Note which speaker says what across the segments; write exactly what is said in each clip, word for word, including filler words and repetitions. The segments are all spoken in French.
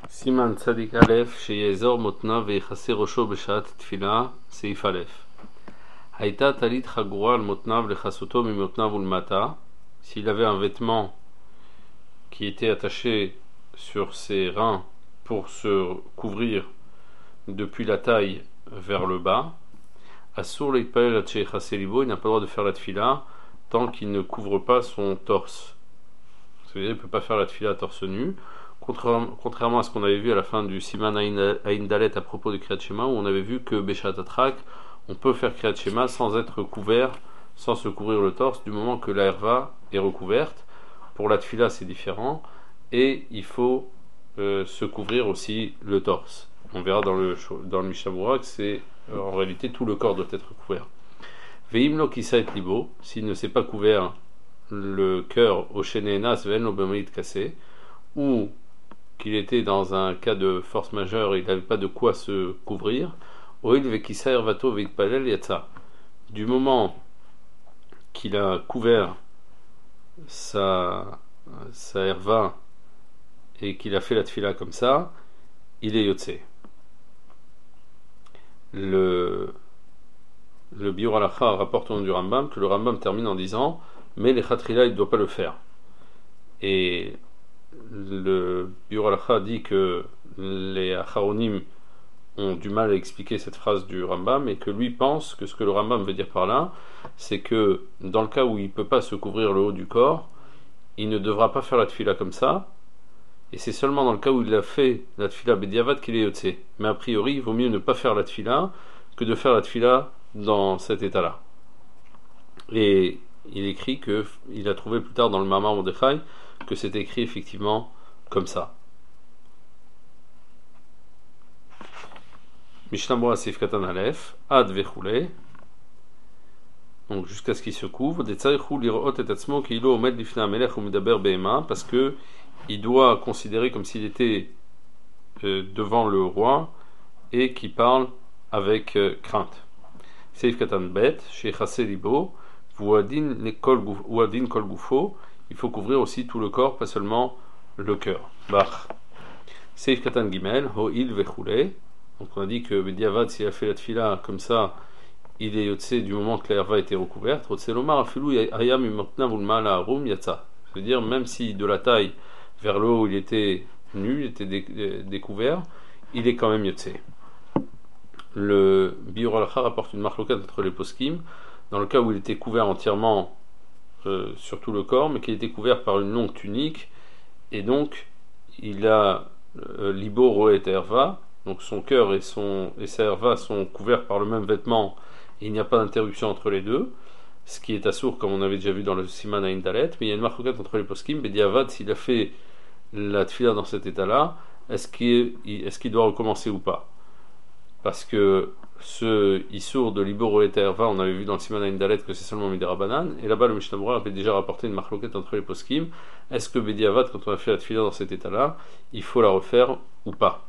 Speaker 1: Siman Tzadik Aleph, Sheyezor Motna Veichase Rosho Beshat Tfila, Seif Aleph. Haïta Talit Chagura al Motnav Lechasoto Mimotnav Ulmata. S'il avait un vêtement qui était attaché sur ses reins pour se couvrir depuis la taille vers le bas, Asur Leipalel Atcheichase Libo, il n'a pas le droit de faire la tfila tant qu'il ne couvre pas son torse. C'est-à-dire, il ne peut pas faire la tfila torse nu. Contrairement à ce qu'on avait vu à la fin du Siman Aïn Dalet à propos du Kriyat Shema, où on avait vu que Beshat Atrak, on peut faire Kriyat Shema sans être couvert, sans se couvrir le torse, du moment que la herva est recouverte. Pour la tfila, c'est différent, et il faut euh, se couvrir aussi le torse. On verra dans le, dans le Mishnah Berurah que c'est euh, en réalité tout le corps doit être couvert. Veimlo Kisa et Libo, s'il ne s'est pas couvert le cœur au Shenenas Ven Obemoïd Kassé, ou qu'il était dans un cas de force majeure et il n'avait pas de quoi se couvrir, du moment qu'il a couvert sa, sa herva et qu'il a fait la tfila comme ça, il est yotse. Le, le Biur Halacha rapporte au nom du Rambam que le Rambam termine en disant mais les Khatrila il ne doit pas le faire. Et le Biur Halacha dit que les Acharonim ont du mal à expliquer cette phrase du Rambam et que lui pense que ce que le Rambam veut dire par là, c'est que dans le cas où il ne peut pas se couvrir le haut du corps, il ne devra pas faire la tfila comme ça, et c'est seulement dans le cas où il a fait la tfila bediavad qu'il est yotse. Mais a priori, il vaut mieux ne pas faire la tfila que de faire la tfila dans cet état-là. Et il écrit que il a trouvé plus tard dans le Mamar Mordechai que c'est écrit effectivement comme ça. Mishnah Berurah Seif Katan Aleph, Ad Vechule, donc jusqu'à ce qu'il se couvre, des Tzarichou Lirot et Atzmo Keilo Omed Lifna Amelech ou Medaber Behema, parce que il doit considérer comme s'il était euh, devant le roi et qui parle avec euh, crainte. Seif Katan Bet, Sheichase Libo, Ouadin Kol Gufo, il faut couvrir aussi tout le corps, pas seulement le cœur. Bach. Seif Katan Gimel, Ho'il Vechule. Donc on a dit que Bediavad, s'il a fait la tfila comme ça, il est yotse du moment que la herva a été recouverte. Otselomar afilou ayam imotnav ulma harum yatsa. C'est-à-dire, même si de la taille vers le haut il était nu, il était dé- découvert, il est quand même yotse. Le Biur Halacha rapporte une marloquette entre les poskim, dans le cas où il était couvert entièrement euh, sur tout le corps, mais qu'il était couvert par une longue tunique, et donc il a euh, libo roet herva. Donc son cœur et, son, et sa herva sont couverts par le même vêtement et il n'y a pas d'interruption entre les deux, ce qui est assourd comme on avait déjà vu dans le Siman Aïn Dalet, mais il y a une marquette entre les poskim, Bediavad, s'il a fait la tfila dans cet état-là, est-ce qu'il, est-ce qu'il doit recommencer ou pas? Parce que ce Issour de Liboro et Herva, on avait vu dans le Siman Aïn Dalet que c'est seulement Midera Banan, et là-bas le Mishnah Berurah avait déjà rapporté une marquette entre les poskim, est-ce que Bediavad, quand on a fait la tfila dans cet état-là, il faut la refaire ou pas?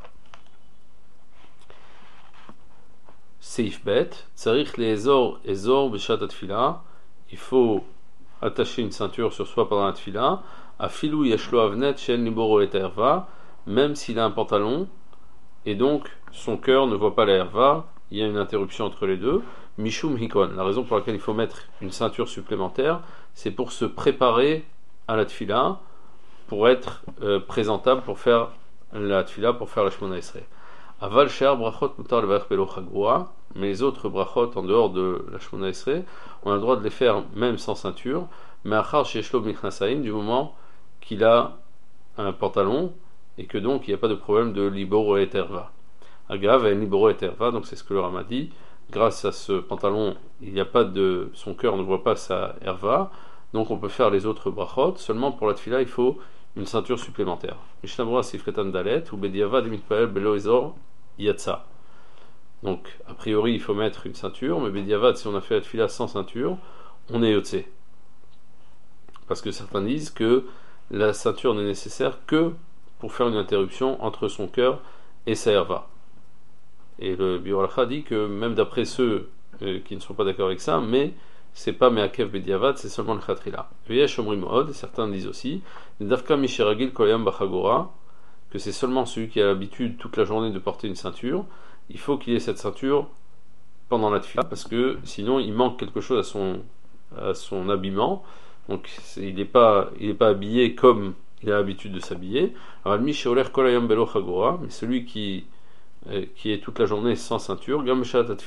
Speaker 1: Seif Bet, Tsarich le Ezor, Ezor Beshat Atfila, il faut attacher une ceinture sur soi pendant la tfila, Afilou Yeshlo Avnet Shen Liboro et Herva, même s'il a un pantalon, et donc son cœur ne voit pas la herva, il y a une interruption entre les deux. Mishum Hikon, la raison pour laquelle il faut mettre une ceinture supplémentaire, c'est pour se préparer à la tfila, pour être euh, présentable pour faire la tfila, pour faire la Shemona Esrei. Aval She'ar Brachot Mutar Levarech Belo Chagua, mais les autres brachot en dehors de la Shemona Esrei, on a le droit de les faire même sans ceinture, mais Achar Sheshlo Michnasaim, du moment qu'il a un pantalon et que donc il n'y a pas de problème de liboro et terva. Agav et liboro et terva, donc c'est ce que le Rama dit, grâce à ce pantalon, il n'y a pas de, son cœur ne voit pas sa herva, donc on peut faire les autres brachot, seulement pour la tfila il faut une ceinture supplémentaire. Mishnah Berurah Seif Katan Dalet, ou Bediavad Mitpael Belo Ezor Yatsa. Donc, a priori, il faut mettre une ceinture, mais Bediavad, si on a fait la tfila sans ceinture, on est yotse. Parce que certains disent que la ceinture n'est nécessaire que pour faire une interruption entre son cœur et sa herva. Et le Biur Halacha dit que même d'après ceux euh, qui ne sont pas d'accord avec ça, mais c'est pas Meakev Bediavad, c'est seulement le Khatrila. Veyesh Omrim Od, certains disent aussi, Dafka Misheragil Koyam Bachagora, que c'est seulement celui qui a l'habitude toute la journée de porter une ceinture, il faut qu'il ait cette ceinture pendant la tefila, parce que sinon il manque quelque chose à son, à son habillement, donc il n'est pas, il est pas habillé comme il a l'habitude de s'habiller. Alors, mais celui qui, euh, qui est toute la journée sans ceinture, même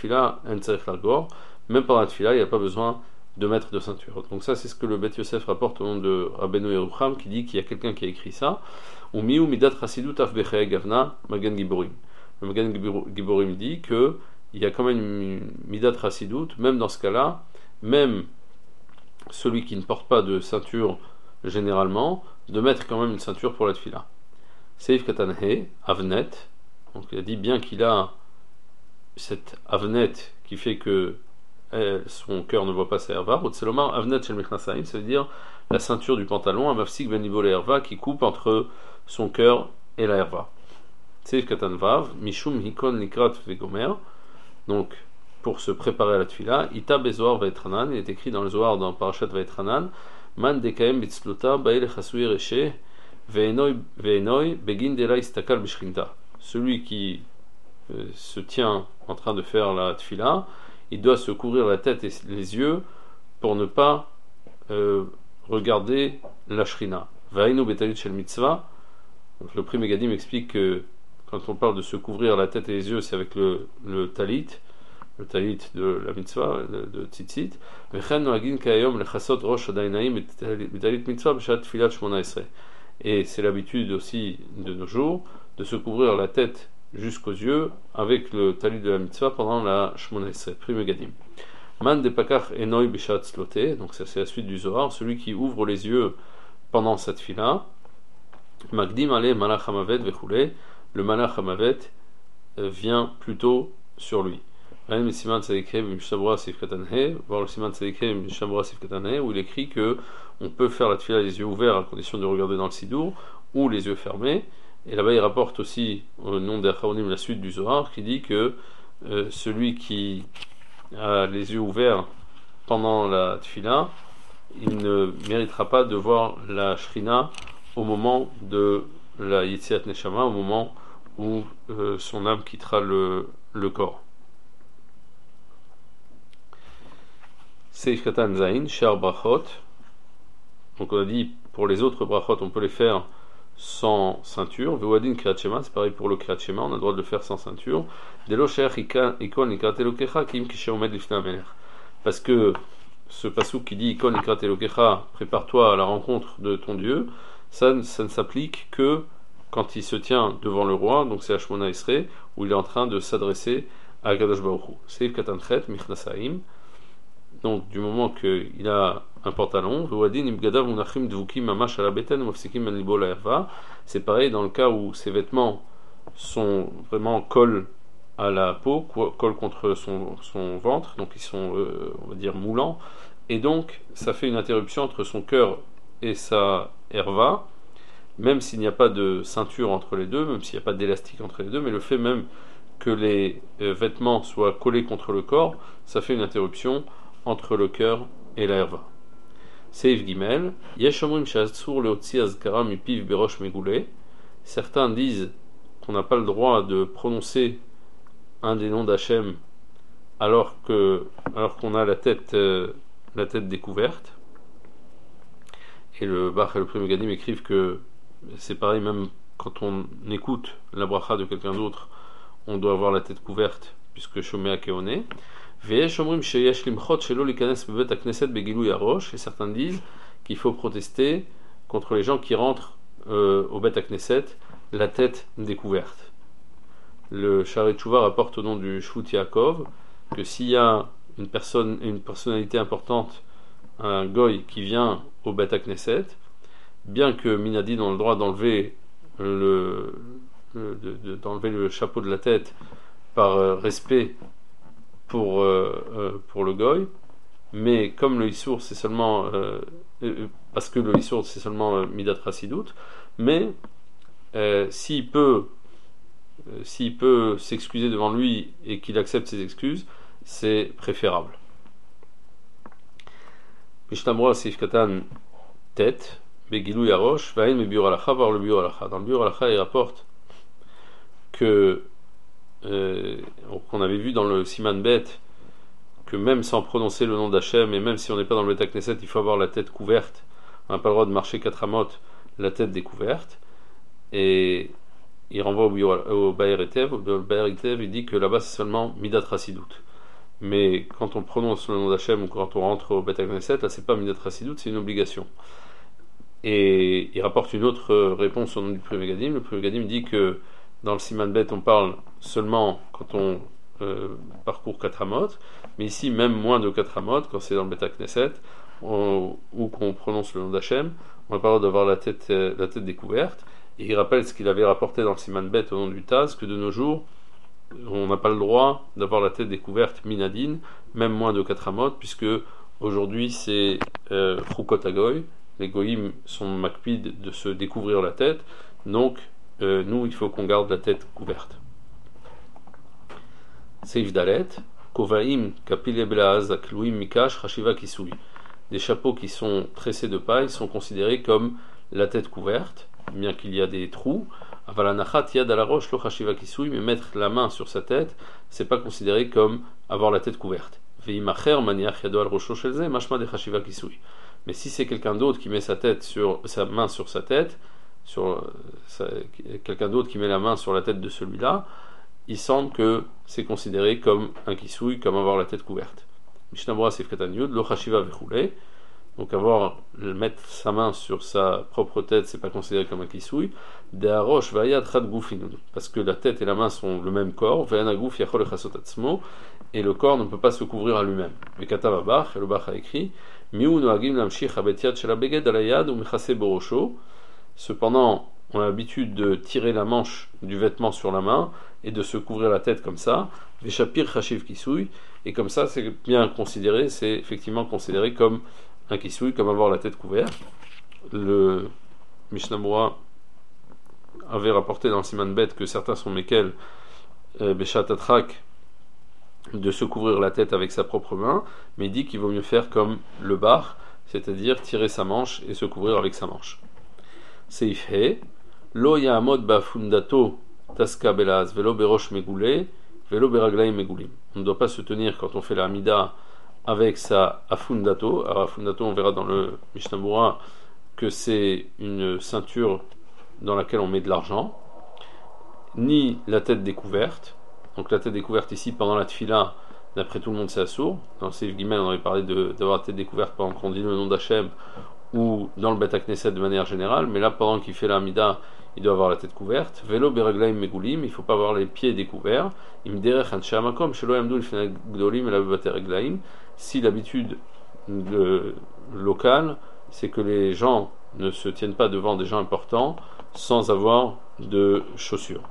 Speaker 1: pendant la tefila, il n'y a pas besoin de mettre de ceinture. Donc ça, c'est ce que le Bet Yosef rapporte au nom de Rabbeinu Yerucham, qui dit qu'il y a quelqu'un qui a écrit ça. Le Magen Giborim dit que il y a quand même une midat chasidut, même dans ce cas-là, même celui qui ne porte pas de ceinture généralement, de mettre quand même une ceinture pour la tefila. Seif Katanhe, Avnet, donc il a dit bien qu'il a cette Avnet qui fait que elle, son cœur ne voit pas sa herva, Otselomar Avnet Shel Mechnasayim, ça veut dire la ceinture du pantalon, Amafsik Ben Nibol herva, qui coupe entre son cœur et la herva. Seif Katanvav, Mishum Hikon Likrat Vegomer, donc pour se préparer à la tefila, Ita Bezoar Vaetranan, il est écrit dans le Zohar dans Parashat Vaetranan, Man dekaem bitzluta bael chasui reche ve'enoi ve'enoi begin dela istakal bishrinta. Celui qui euh, se tient en train de faire la tefila, il doit se couvrir la tête et les yeux pour ne pas euh, regarder la shrina. Va'inu betalut shel mitzvah. Donc le Pri Megadim explique que quand on parle de se couvrir la tête et les yeux, c'est avec le, le talit, le talit de la mitzvah, de, de tzitzit. Et c'est l'habitude aussi de nos jours de se couvrir la tête jusqu'aux yeux avec le talit de la mitzvah pendant la Shmona Esrei. Pri Megadim. Man depakach enoi bishat sloté, donc ça c'est la suite du Zohar, celui qui ouvre les yeux pendant cette fila. Magdim ale malach hamavet vechule, le malach hamavet vient plutôt sur lui. Voir le Siman Tzadikei Mishabura Sif Katanhe, où il écrit que on peut faire la tefila les yeux ouverts à condition de regarder dans le sidour ou les yeux fermés. Et là-bas, il rapporte aussi au nom d'Acharonim la suite du Zohar qui dit que euh, celui qui a les yeux ouverts pendant la tefila, il ne méritera pas de voir la shrina au moment de la Yetziat Neshama, au moment où euh, son âme quittera le, le corps. Seif Katan Zain, Shar Brachot. Donc on a dit pour les autres brachot, on peut les faire sans ceinture. Vewadin Kriyat Shema, c'est pareil pour le Kriyat Shema, on a le droit de le faire sans ceinture. Delo Sheach Ikon Nikrat Elokecha Kim Kishe Omed Lifnei HaMelech. Parce que ce passouk qui dit Ikon Nikrat Elokecha, prépare-toi à la rencontre de ton Dieu, ça, ça ne s'applique que quand il se tient devant le roi, donc c'est Shmona Esrei, où il est en train de s'adresser à Kadosh Baruch Hu. Seif Katan Chet Michnasaim. Donc du moment qu'il a un pantalon, c'est pareil dans le cas où ses vêtements sont vraiment collent à la peau, collent contre son, son ventre, donc ils sont euh, on va dire moulants, et donc ça fait une interruption entre son cœur et sa herva, même s'il n'y a pas de ceinture entre les deux, même s'il n'y a pas d'élastique entre les deux, mais le fait même que les euh, vêtements soient collés contre le corps, ça fait une interruption entre le cœur et la herva. Seif Gimel, Yeshomrim Shatsur Leotzi Azkara Mipiv Berosh Megoulé. Certains disent qu'on n'a pas le droit de prononcer un des noms d'Hachem alors que alors qu'on a la tête euh, la tête découverte. Et le Bach et le Pri Megadim écrivent que c'est pareil même quand on écoute la bracha de quelqu'un d'autre, on doit avoir la tête couverte puisque Shomea Keone. Et certains disent qu'il faut protester contre les gens qui rentrent euh, au Bet HaKnesset la tête découverte. Le Sha'arei Tshuva rapporte au nom du Shvut Yaakov que s'il y a une personne, une personnalité importante, un goy qui vient au Bet HaKnesset, bien que Minadin ont le droit d'enlever le, le, de, de, d'enlever le chapeau de la tête par euh, respect pour, euh, euh, pour le goy, mais comme le Issour c'est seulement euh, euh, parce que le Issour c'est seulement euh, Midat Chasidut, mais euh, s'il peut euh, s'il peut s'excuser devant lui et qu'il accepte ses excuses, c'est préférable. Mishnah Berurah Seif Katan Tet Begilou Yarosh, Vaïn me Biur Alacha, voir le Biur Alacha. Dans le Biur Alacha, il rapporte que, euh, qu'on avait vu dans le Siman Bet, que même sans prononcer le nom d'Hachem, et même si on n'est pas dans le Bet HaKnesset, il faut avoir la tête couverte. On n'a pas le droit de marcher quatre amot, la tête découverte. Et il renvoie au, au Baer Etev. Au Baer Etev, il dit que là-bas, c'est seulement Midat Rasidut. Mais quand on prononce le nom d'Hachem ou quand on rentre au Bet HaKnesset, là, c'est pas Midat Rasidut, c'est une obligation. Et il rapporte une autre réponse au nom du Pri Megadim. Le Pri Megadim dit que dans le Siman Bet, on parle seulement quand on euh, parcourt quatre amot, mais ici, même moins de quatre amot, quand c'est dans le Bet HaKnesset, ou qu'on prononce le nom d'Hachem, on n'a pas le droit d'avoir la tête, euh, la tête découverte. Et il rappelle ce qu'il avait rapporté dans le Siman Bet au nom du Taz, que de nos jours, on n'a pas le droit d'avoir la tête découverte minadine, même moins de quatre amot, puisque aujourd'hui c'est euh, Chukot Agoy, les goyim sont makpid de se découvrir la tête, donc euh, nous il faut qu'on garde la tête couverte. Seif Dalet, Kovaim Kapile Belaz Akluim Mikash Rashiva Kisui. Des chapeaux qui sont tressés de paille sont considérés comme la tête couverte, bien qu'il y a des trous. Avalanachat Yad ala roche lo Rashiva Kisui, mais mettre la main sur sa tête, c'est pas considéré comme avoir la tête couverte. Veimacher Maniach Yado al Rosho Shelze Mashma de Rashiva Kisui. Mais si c'est quelqu'un d'autre qui met sa tête sur sa main sur sa tête, sur sa, quelqu'un d'autre qui met la main sur la tête de celui-là, il semble que c'est considéré comme un kisouille, comme avoir la tête couverte. Mishnah Berurah Seif Katan Yud, lo chashiva vechulei. Donc avoir mettre sa main sur sa propre tête, c'est pas considéré comme un kisouille. De harosh vayad chad gufin, parce que la tête et la main sont le même corps. Ve'ana guf yachol echasot atzmo, et le corps ne peut pas se couvrir à lui-même. Vekatav abach, et le bach a écrit. Cependant, on a l'habitude de tirer la manche du vêtement sur la main et de se couvrir la tête comme ça. Et comme ça, c'est bien considéré, c'est effectivement considéré comme un kisouille, comme avoir la tête couverte. Le Mishnah Berurah avait rapporté dans le Siman Bet que certains sont mesquels Beshat Atrak, de se couvrir la tête avec sa propre main, mais il dit qu'il vaut mieux faire comme le bar, c'est-à-dire tirer sa manche et se couvrir avec sa manche. Seif He, Lo ya'amod ba'fundato taska belaz velo berosh megoulé velo beraglaim megoulim. On ne doit pas se tenir quand on fait la Hamida avec sa afundato. Alors afundato, on verra dans le Mishnah Berurah que c'est une ceinture dans laquelle on met de l'argent, ni la tête découverte. Donc la tête découverte ici pendant la tfila, d'après tout le monde c'est assourd. Dans le Seif Gimel on avait parlé de, d'avoir la tête découverte pendant qu'on dit le nom d'Hachem ou dans le Bet HaKnesset de manière générale, mais là pendant qu'il fait la Hamida, il doit avoir la tête couverte. Velo beraglaim megoulim, il ne faut pas avoir les pieds découverts. Im derech anshe hamakom shelo yamdu lifnei gdolim ela bebate reglaim. Si l'habitude de, locale, c'est que les gens ne se tiennent pas devant des gens importants sans avoir de chaussures.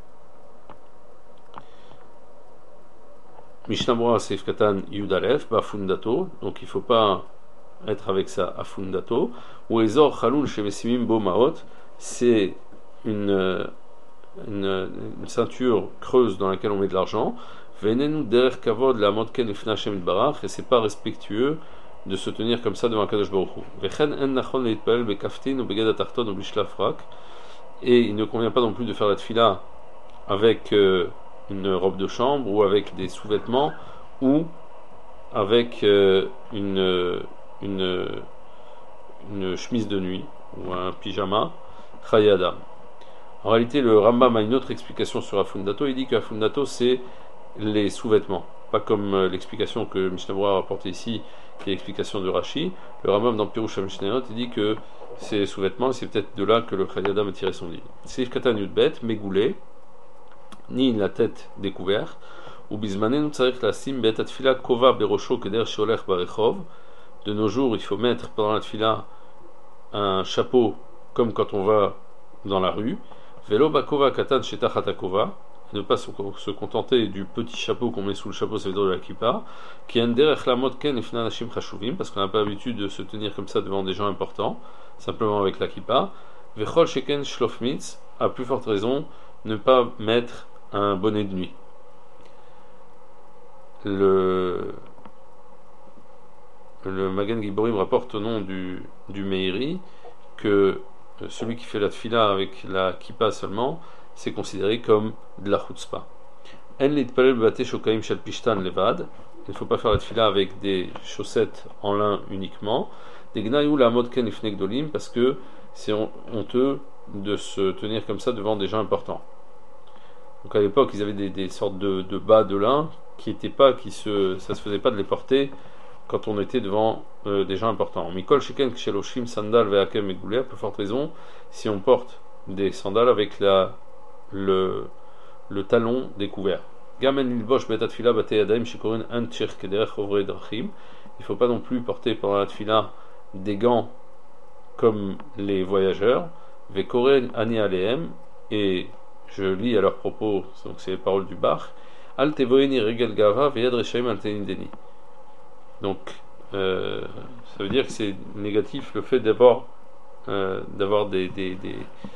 Speaker 1: Mishnah Berurah Seif Katan Yud Alef Bafundato, donc il ne faut pas être avec ça afundato. Ou Ezor Chalun Shemesimim Bo Maot, c'est une, une, une ceinture creuse dans laquelle on met de l'argent. Venenu derer kavod la modken ifna Hashem Yitbarach, et c'est pas respectueux de se tenir comme ça devant Kadosh Baruch Hu. Vechen en nachon leitpalel bekaftin ou beged atarton ou bishlaf rak, et il ne convient pas non plus de faire la tfila avec euh, une robe de chambre ou avec des sous-vêtements ou avec euh, une, une, une chemise de nuit ou un pyjama chayada. En réalité, le Rambam a une autre explication sur Afundato. Il dit que Afundato c'est les sous-vêtements, pas comme l'explication que Mishnah Berurah a rapportée ici, qui est l'explication de Rashi. Le Rambam dans Pirush HaMishnayot, il dit que c'est les sous-vêtements, et c'est peut-être de là que le chayada a tiré son dit. Seif Katan Yudbet, Megoulé, ni la tête découverte, ou bismanenu tzarich lasim bet atfila kova berosho keder sholech barechov. De nos jours, il faut mettre pendant la tfila un chapeau comme quand on va dans la rue. Velo bakova katan shetachat hakova, ne pas se contenter du petit chapeau qu'on met sous le chapeau, ça veut dire de la kippa, qui en derech lamot ken ifna nashim chashuvim, parce qu'on n'a pas l'habitude de se tenir comme ça devant des gens importants, simplement avec la kippa. Vechol sheken shlofmitz, à plus forte raison, ne pas mettre un bonnet de nuit. Le, le Magen Giborim rapporte au nom du, du Meiri que celui qui fait la tfila avec la kippa seulement, c'est considéré comme de la chutzpah. En litpalel bate shokaim shel pishtan levad. Il ne faut pas faire la tfila avec des chaussettes en lin uniquement. Des gnayou la mod ken lifnei gdolim, parce que c'est honteux de se tenir comme ça devant des gens importants. Donc à l'époque, ils avaient des, des sortes de, de bas de lin qui étaient pas, qui se, ça se faisait pas de les porter quand on était devant euh, des gens importants. Mikol sheken ksheloshim sandal ve'akem egoulé, à peu forte raison, si on porte des sandales avec la, le, le talon découvert. Gamen lilbosh betat tfila bate yadayim shekorin an tchir kederech ovrei drachim. Il ne faut pas non plus porter pendant la tfila des gants comme les voyageurs. Vekoren ani alehem, et je lis à leur propos, donc c'est les paroles du Bach. Al tevoeni regel gava veyad reshaim al tenideni. Donc, euh, ça veut dire que c'est négatif le fait d'avoir euh, d'avoir des des, des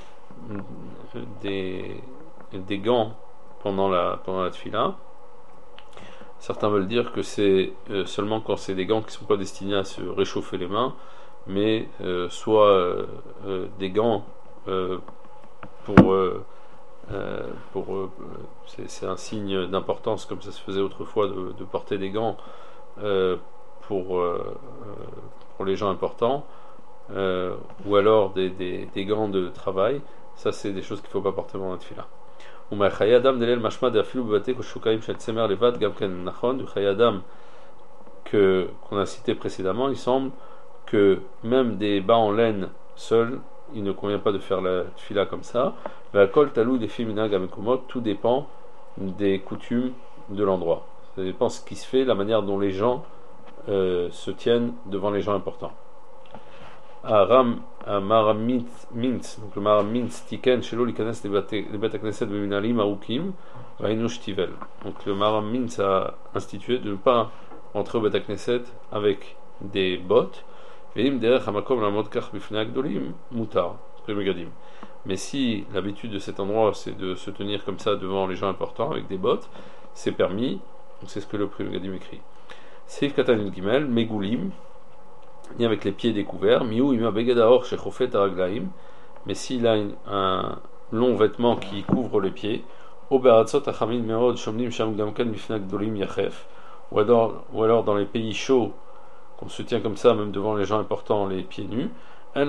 Speaker 1: des des gants pendant la pendant la tfila. Certains veulent dire que c'est euh, seulement quand c'est des gants qui ne sont pas destinés à se réchauffer les mains, mais euh, soit euh, euh, des gants euh, pour euh, euh, pour euh, c'est, c'est un signe d'importance, comme ça se faisait autrefois de, de porter des gants euh, pour euh, pour les gens importants, euh, ou alors des, des, des gants de travail. Ça, c'est des choses qu'il ne faut pas porter pendant la tfila. Ou ma chayadam delel mashma de afilu bate koshukaim shel tsemer levad gam ken nachon. Du chayadam que qu'on a cité précédemment, il semble que même des bas en laine seuls, il ne convient pas de faire la tfila comme ça. Ve'akol talou des femina gamekumot, tout dépend des coutumes de l'endroit. Ça dépend de ce qui se fait, la manière dont les gens euh, se tiennent devant les gens importants. Aram Maram Mintz, donc le Maram Mintz Tiken Shelo Likanes les Bet Knesset Beminalim Arukim Vainush Tivel. Donc le Maram Mintz a institué de ne pas entrer au Bet Knesset avec des bottes. Veim derech hamakom lamod kach bifnei agdolim mutar megadim. Mais si l'habitude de cet endroit c'est de se tenir comme ça devant les gens importants avec des bottes, c'est permis. Donc c'est ce que le Pri Megadim écrit. Seif Katan Gimel Megoulim, ni avec les pieds découverts, miou ima begadaor shechofet araglaim, mais s'il a une, un long vêtement qui couvre les pieds, ou beratzot achamim meod shomnim sham gamkan bifnei agdolim yachef, ou alors, ou alors dans les pays chauds, qu'on se tient comme ça, même devant les gens importants, les pieds nus, il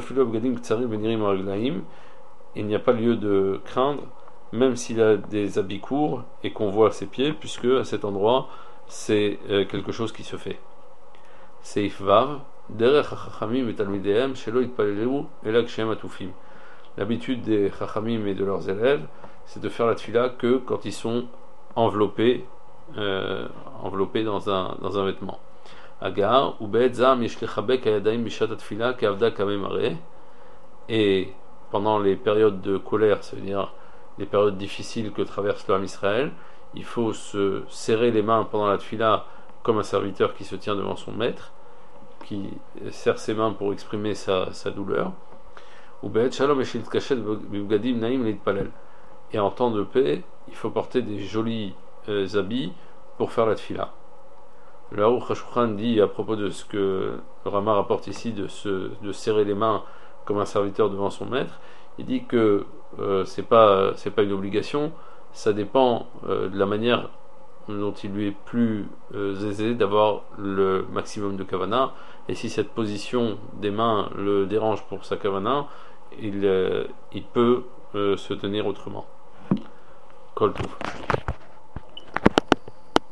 Speaker 1: n'y a pas lieu de craindre, même s'il a des habits courts et qu'on voit ses pieds, puisque à cet endroit, c'est euh, quelque chose qui se fait. Seif Vav, derech hachachamim et talmidehem, shelo yitpalelu elak shem atufim. L'habitude des chachamim et de leurs élèves, c'est de faire la tfila que quand ils sont enveloppés, euh, enveloppés dans un, dans un vêtement. Agar, ou be'etzam yeshlechabek ayadaim bishat atfila keavda kamemare. Et pendant les périodes de colère, c'est-à-dire les périodes difficiles que traverse l'homme Israël, il faut se serrer les mains pendant la tfila comme un serviteur qui se tient devant son maître, qui serre ses mains pour exprimer sa, sa douleur. Ou be'et shalom eshil tkashet b'bgadim naim litpalel. Et en temps de paix, il faut porter des jolis euh, habits pour faire la tfila. Le Aruch HaShulchan dit à propos de ce que le Rama rapporte ici, de, se, de serrer les mains comme un serviteur devant son maître, il dit que euh, c'est pas c'est pas une obligation, ça dépend euh, de la manière dont il lui est plus euh, aisé d'avoir le maximum de kavana, et si cette position des mains le dérange pour sa kavana, il, euh, il peut euh, se tenir autrement. Kol Tov.